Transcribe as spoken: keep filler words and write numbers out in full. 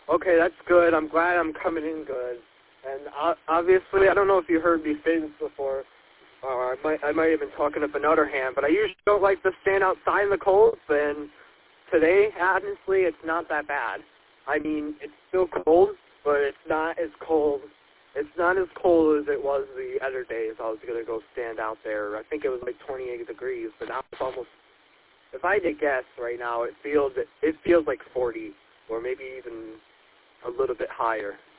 Okay, that's good. I'm glad I'm coming in good. And uh, obviously, I don't know if you heard me say this before, or I might, I might have been talking up another hand, but I usually don't like to stand outside in the cold, and today, honestly, it's not that bad. I mean, it's still cold, but it's not as cold. It's not as cold as it was the other days I was going to go stand out there. I think it was like twenty-eight degrees, but now it's almost, if I had to guess right now, it feels, it, it feels like forty, or maybe even a little bit higher.